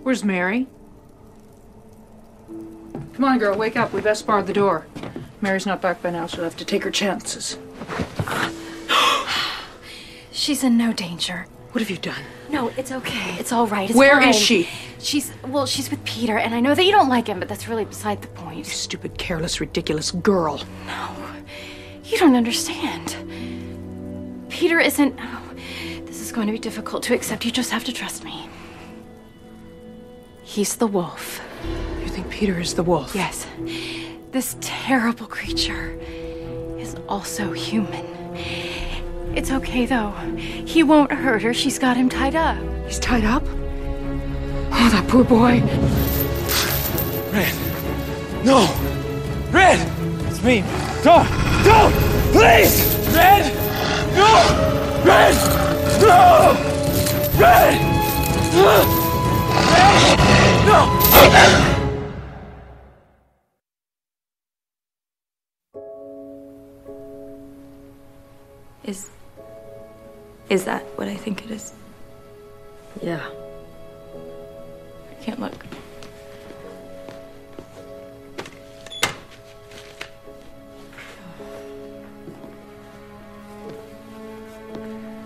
Where's Mary? Come on, girl, wake up. We best bar the door. Mary's not back by now. She'll have to take her chances. She's in no danger. What have you done? No, it's okay. It's all right. It's Where fine. is she? She's with Peter, and I know that you don't like him, but that's really beside the point. You stupid, careless, ridiculous girl. No, you don't understand. Peter isn't... Oh, this is going to be difficult to accept. You just have to trust me. He's the wolf. You think Peter is the wolf? Yes. This terrible creature is also human. It's okay, though. He won't hurt her. She's got him tied up. He's tied up? Oh, that poor boy. Red! No! Red! It's me! Don't! Please! Red! No! Red! No! Red! Red! No! Is that what I think it is? Yeah. I can't look.